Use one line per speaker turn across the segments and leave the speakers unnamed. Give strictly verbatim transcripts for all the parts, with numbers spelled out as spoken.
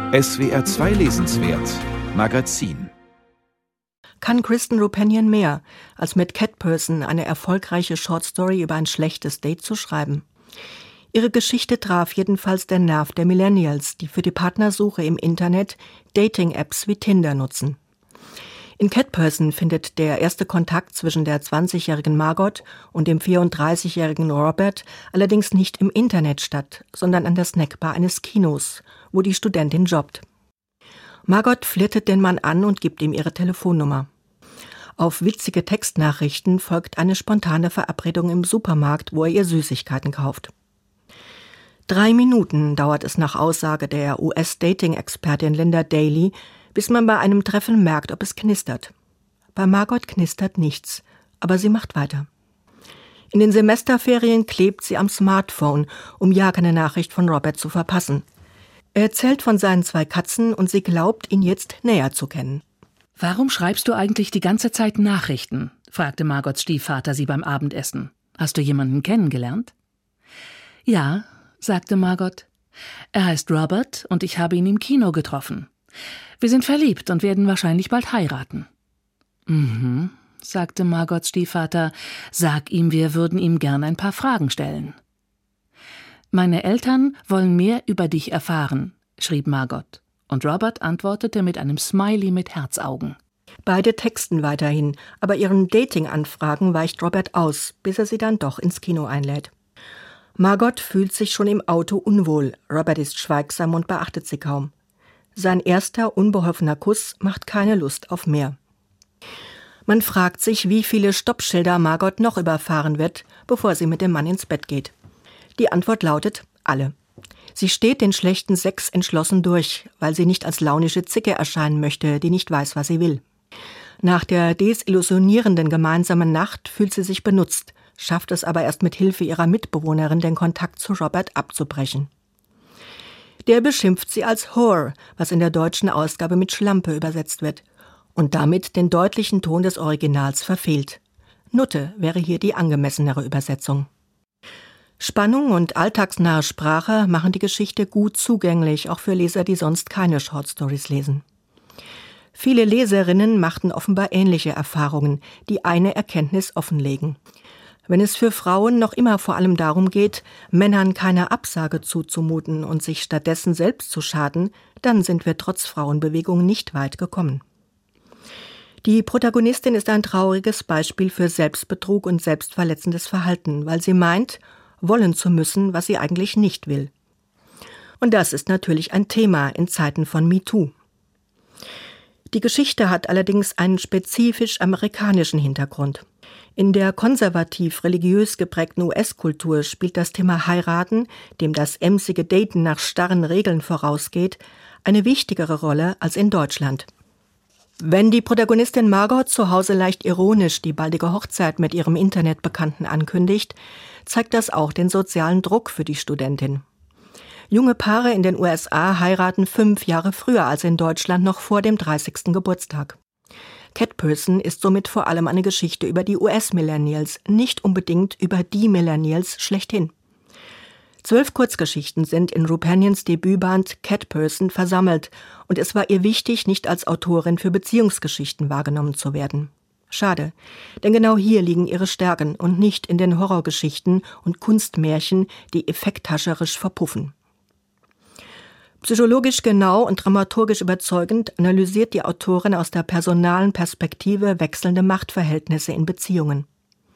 S W R zwei Lesenswert Magazin.
Kann Kristen Roupenian mehr, als mit Cat Person eine erfolgreiche Shortstory über ein schlechtes Date zu schreiben? Ihre Geschichte traf jedenfalls den Nerv der Millennials, die für die Partnersuche im Internet Dating-Apps wie Tinder nutzen. In Cat Person findet der erste Kontakt zwischen der zwanzigjährigen Margot und dem vierunddreißigjährigen Robert allerdings nicht im Internet statt, sondern an der Snackbar eines Kinos, wo die Studentin jobbt. Margot flirtet den Mann an und gibt ihm ihre Telefonnummer. Auf witzige Textnachrichten folgt eine spontane Verabredung im Supermarkt, wo er ihr Süßigkeiten kauft. Drei Minuten dauert es nach Aussage der U S-Dating-Expertin Linda Daly, bis man bei einem Treffen merkt, ob es knistert. Bei Margot knistert nichts, aber sie macht weiter. In den Semesterferien klebt sie am Smartphone, um ja keine Nachricht von Robert zu verpassen. Er erzählt von seinen zwei Katzen und sie glaubt, ihn jetzt näher zu kennen.
»Warum schreibst du eigentlich die ganze Zeit Nachrichten?« fragte Margots Stiefvater sie beim Abendessen. »Hast du jemanden kennengelernt?« »Ja«, sagte Margot. »Er heißt Robert und ich habe ihn im Kino getroffen. Wir sind verliebt und werden wahrscheinlich bald heiraten.« »Mhm«, sagte Margots Stiefvater. »Sag ihm, wir würden ihm gern ein paar Fragen stellen.« »Meine Eltern wollen mehr über dich erfahren«, schrieb Margot. Und Robert antwortete mit einem Smiley mit Herzaugen.
Beide texten weiterhin, aber ihren Dating-Anfragen weicht Robert aus, bis er sie dann doch ins Kino einlädt. Margot fühlt sich schon im Auto unwohl. Robert ist schweigsam und beachtet sie kaum. Sein erster, unbeholfener Kuss macht keine Lust auf mehr. Man fragt sich, wie viele Stoppschilder Margot noch überfahren wird, bevor sie mit dem Mann ins Bett geht. Die Antwort lautet, alle. Sie steht den schlechten Sex entschlossen durch, weil sie nicht als launische Zicke erscheinen möchte, die nicht weiß, was sie will. Nach der desillusionierenden gemeinsamen Nacht fühlt sie sich benutzt, schafft es aber erst mit Hilfe ihrer Mitbewohnerin, den Kontakt zu Robert abzubrechen. Der beschimpft sie als Whore, was in der deutschen Ausgabe mit Schlampe übersetzt wird und damit den deutlichen Ton des Originals verfehlt. Nutte wäre hier die angemessenere Übersetzung. Spannung und alltagsnahe Sprache machen die Geschichte gut zugänglich, auch für Leser, die sonst keine Shortstories lesen. Viele Leserinnen machten offenbar ähnliche Erfahrungen, die eine Erkenntnis offenlegen. Wenn es für Frauen noch immer vor allem darum geht, Männern keine Absage zuzumuten und sich stattdessen selbst zu schaden, dann sind wir trotz Frauenbewegung nicht weit gekommen. Die Protagonistin ist ein trauriges Beispiel für Selbstbetrug und selbstverletzendes Verhalten, weil sie meint, wollen zu müssen, was sie eigentlich nicht will. Und das ist natürlich ein Thema in Zeiten von MeToo. Die Geschichte hat allerdings einen spezifisch amerikanischen Hintergrund. In der konservativ-religiös geprägten U S-Kultur spielt das Thema Heiraten, dem das emsige Daten nach starren Regeln vorausgeht, eine wichtigere Rolle als in Deutschland. Wenn die Protagonistin Margot zu Hause leicht ironisch die baldige Hochzeit mit ihrem Internetbekannten ankündigt, zeigt das auch den sozialen Druck für die Studentin. Junge Paare in den U S A heiraten fünf Jahre früher als in Deutschland noch vor dem dreißigsten Geburtstag. Cat Person ist somit vor allem eine Geschichte über die U S-Millennials, nicht unbedingt über die Millennials schlechthin. Zwölf Kurzgeschichten sind in Roupenians Debütband Cat Person versammelt und es war ihr wichtig, nicht als Autorin für Beziehungsgeschichten wahrgenommen zu werden. Schade, denn genau hier liegen ihre Stärken und nicht in den Horrorgeschichten und Kunstmärchen, die effekthascherisch verpuffen. Psychologisch genau und dramaturgisch überzeugend analysiert die Autorin aus der personalen Perspektive wechselnde Machtverhältnisse in Beziehungen.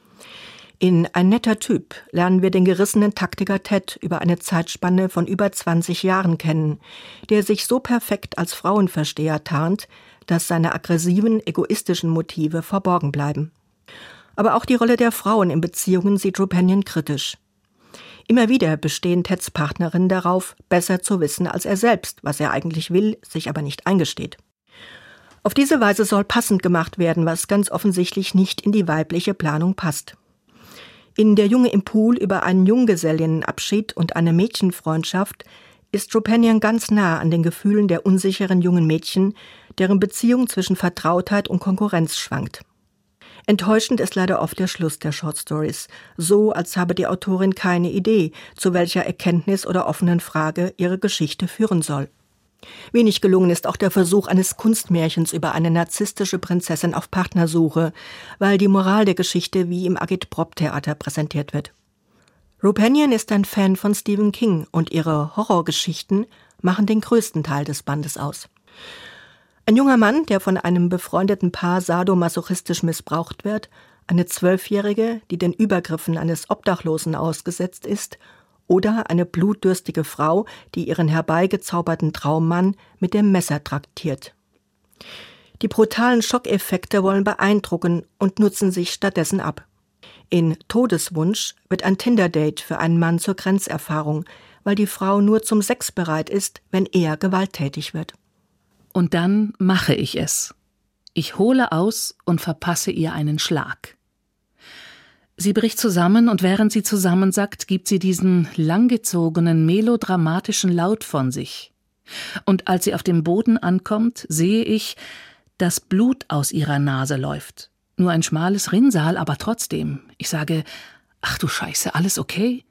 In Ein netter Typ lernen wir den gerissenen Taktiker Ted über eine Zeitspanne von über zwanzig Jahren kennen, der sich so perfekt als Frauenversteher tarnt, dass seine aggressiven, egoistischen Motive verborgen bleiben. Aber auch die Rolle der Frauen in Beziehungen sieht Roupenian kritisch. Immer wieder bestehen Teds Partnerinnen darauf, besser zu wissen als er selbst, was er eigentlich will, sich aber nicht eingesteht. Auf diese Weise soll passend gemacht werden, was ganz offensichtlich nicht in die weibliche Planung passt. In Der Junge im Pool über einen Junggesellinnenabschied und eine Mädchenfreundschaft ist Roupenian ganz nah an den Gefühlen der unsicheren jungen Mädchen, deren Beziehung zwischen Vertrautheit und Konkurrenz schwankt. Enttäuschend ist leider oft der Schluss der Shortstories, so als habe die Autorin keine Idee, zu welcher Erkenntnis oder offenen Frage ihre Geschichte führen soll. Wenig gelungen ist auch der Versuch eines Kunstmärchens über eine narzisstische Prinzessin auf Partnersuche, weil die Moral der Geschichte wie im Agitprop-Theater präsentiert wird. Roupenian ist ein Fan von Stephen King und ihre Horrorgeschichten machen den größten Teil des Bandes aus. Ein junger Mann, der von einem befreundeten Paar sadomasochistisch missbraucht wird, eine Zwölfjährige, die den Übergriffen eines Obdachlosen ausgesetzt ist, oder eine blutdürstige Frau, die ihren herbeigezauberten Traummann mit dem Messer traktiert. Die brutalen Schockeffekte wollen beeindrucken und nutzen sich stattdessen ab. In Todeswunsch wird ein Tinder-Date für einen Mann zur Grenzerfahrung, weil die Frau nur zum Sex bereit ist, wenn er gewalttätig wird.
Und dann mache ich es. Ich hole aus und verpasse ihr einen Schlag. Sie bricht zusammen und während sie zusammensackt, gibt sie diesen langgezogenen, melodramatischen Laut von sich. Und als sie auf dem Boden ankommt, sehe ich, dass Blut aus ihrer Nase läuft. Nur ein schmales Rinnsal, aber trotzdem. Ich sage, ach du Scheiße, alles okay?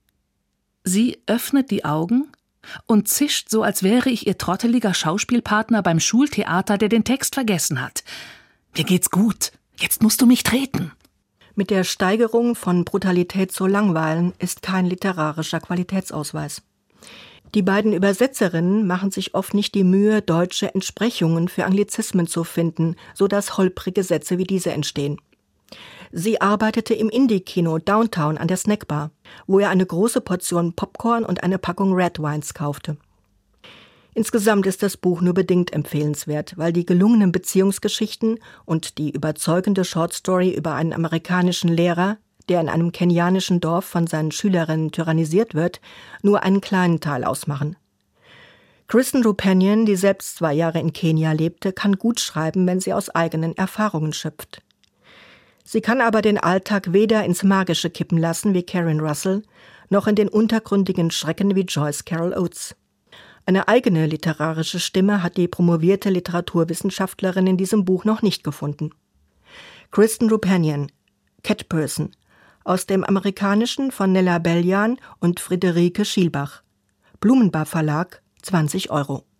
Sie öffnet die Augen und zischt so, als wäre ich ihr trotteliger Schauspielpartner beim Schultheater, der den Text vergessen hat. Mir geht's gut, jetzt musst du mich treten.
Mit der Steigerung von Brutalität zu Langweilen ist kein literarischer Qualitätsausweis. Die beiden Übersetzerinnen machen sich oft nicht die Mühe, deutsche Entsprechungen für Anglizismen zu finden, sodass holprige Sätze wie diese entstehen. Sie arbeitete im Indie-Kino Downtown an der Snackbar, wo er eine große Portion Popcorn und eine Packung Red Wines kaufte. Insgesamt ist das Buch nur bedingt empfehlenswert, weil die gelungenen Beziehungsgeschichten und die überzeugende Shortstory über einen amerikanischen Lehrer, der in einem kenianischen Dorf von seinen Schülerinnen tyrannisiert wird, nur einen kleinen Teil ausmachen. Kristen Roupenian, die selbst zwei Jahre in Kenia lebte, kann gut schreiben, wenn sie aus eigenen Erfahrungen schöpft. Sie kann aber den Alltag weder ins Magische kippen lassen wie Karen Russell, noch in den untergründigen Schrecken wie Joyce Carol Oates. Eine eigene literarische Stimme hat die promovierte Literaturwissenschaftlerin in diesem Buch noch nicht gefunden. Kristen Roupenian, Cat Person, aus dem Amerikanischen von Nella Beljan und Friederike Schielbach. Blumenbar Verlag, zwanzig Euro.